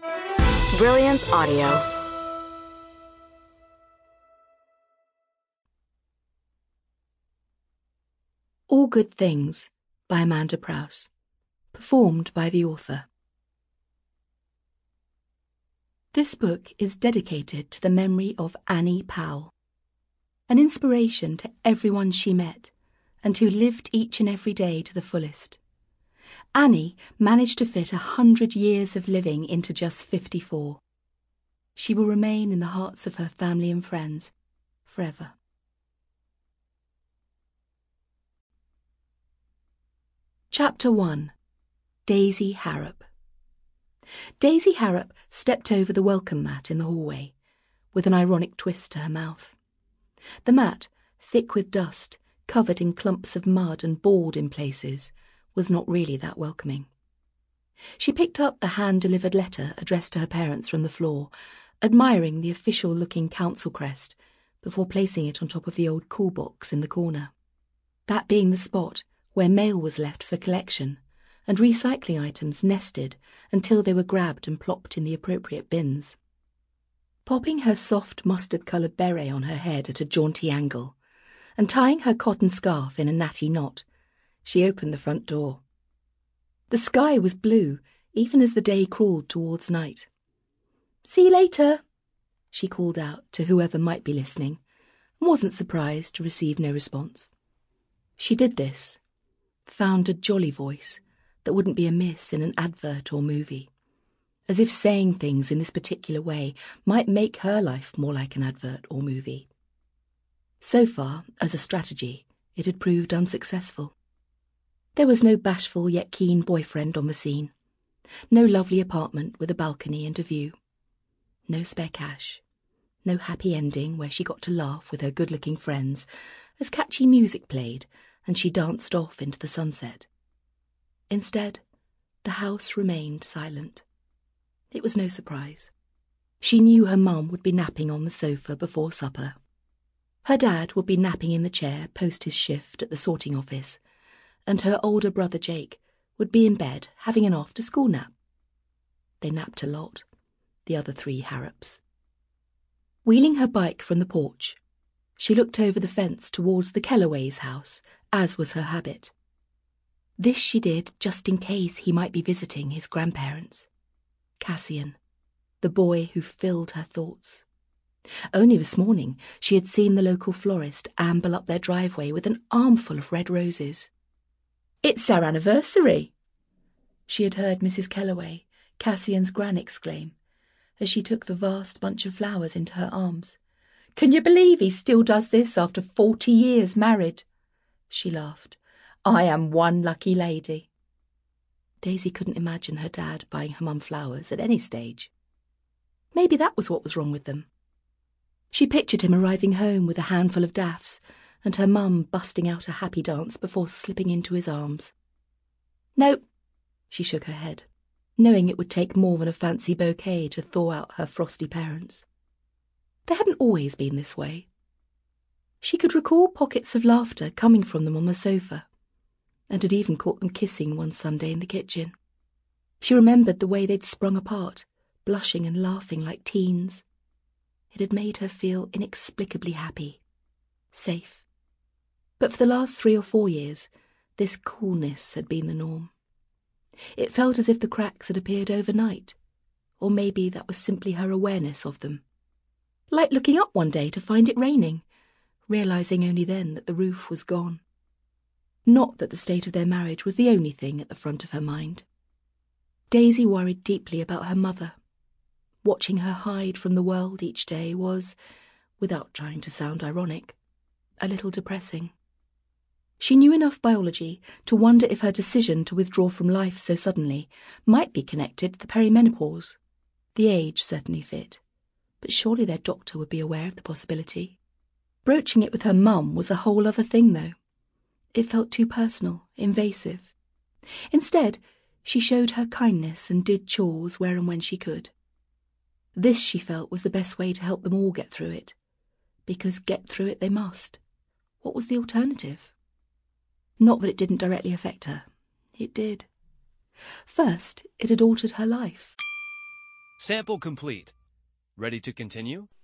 Brilliance Audio. All Good Things by Amanda Prowse. Performed by the author. This book is dedicated to the memory of Annie Powell, an inspiration to everyone she met and who lived each and every day to the fullest. Annie managed to fit 100 years of living into just 54. She will remain in the hearts of her family and friends forever. Chapter 1. Daisy Harrop. Daisy Harrop stepped over the welcome mat in the hallway, with an ironic twist to her mouth. The mat, thick with dust, covered in clumps of mud and bald in places, was not really that welcoming. She picked up the hand-delivered letter addressed to her parents from the floor, admiring the official-looking council crest, before placing it on top of the old cool box in the corner. That being the spot where mail was left for collection, and recycling items nested until they were grabbed and plopped in the appropriate bins. Popping her soft mustard-coloured beret on her head at a jaunty angle, and tying her cotton scarf in a natty knot, she opened the front door. The sky was blue, even as the day crawled towards night. "See you later," she called out to whoever might be listening, and wasn't surprised to receive no response. She did this, found a jolly voice that wouldn't be amiss in an advert or movie, as if saying things in this particular way might make her life more like an advert or movie. So far, as a strategy, it had proved unsuccessful. There was no bashful yet keen boyfriend on the scene, no lovely apartment with a balcony and a view, no spare cash, no happy ending where she got to laugh with her good-looking friends as catchy music played and she danced off into the sunset. Instead, the house remained silent. It was no surprise. She knew her mum would be napping on the sofa before supper. Her dad would be napping in the chair post his shift at the sorting office, and her older brother Jake would be in bed having an after-school nap. They napped a lot, the other three Harrops. Wheeling her bike from the porch, she looked over the fence towards the Kelloways' house, as was her habit. This she did just in case he might be visiting his grandparents. Cassian, the boy who filled her thoughts. Only this morning she had seen the local florist amble up their driveway with an armful of red roses. "It's our anniversary!" she had heard Mrs. Kelloway, Cassian's gran, exclaim, as she took the vast bunch of flowers into her arms. "Can you believe he still does this after 40 years married?" She laughed. "I am one lucky lady." Daisy couldn't imagine her dad buying her mum flowers at any stage. Maybe that was what was wrong with them. She pictured him arriving home with a handful of daffs, and her mum busting out a happy dance before slipping into his arms. "No," she shook her head, knowing it would take more than a fancy bouquet to thaw out her frosty parents. They hadn't always been this way. She could recall pockets of laughter coming from them on the sofa, and had even caught them kissing one Sunday in the kitchen. She remembered the way they'd sprung apart, blushing and laughing like teens. It had made her feel inexplicably happy, safe. But for the last 3 or 4 years, this coolness had been the norm. It felt as if the cracks had appeared overnight, or maybe that was simply her awareness of them. Like looking up one day to find it raining, realising only then that the roof was gone. Not that the state of their marriage was the only thing at the front of her mind. Daisy worried deeply about her mother. Watching her hide from the world each day was, without trying to sound ironic, a little depressing. She knew enough biology to wonder if her decision to withdraw from life so suddenly might be connected to the perimenopause. The age certainly fit, but surely their doctor would be aware of the possibility. Broaching it with her mum was a whole other thing, though. It felt too personal, invasive. Instead, she showed her kindness and did chores where and when she could. This, she felt, was the best way to help them all get through it, because get through it they must. What was the alternative? Not that it didn't directly affect her. It did. First, it had altered her life. Sample complete. Ready to continue?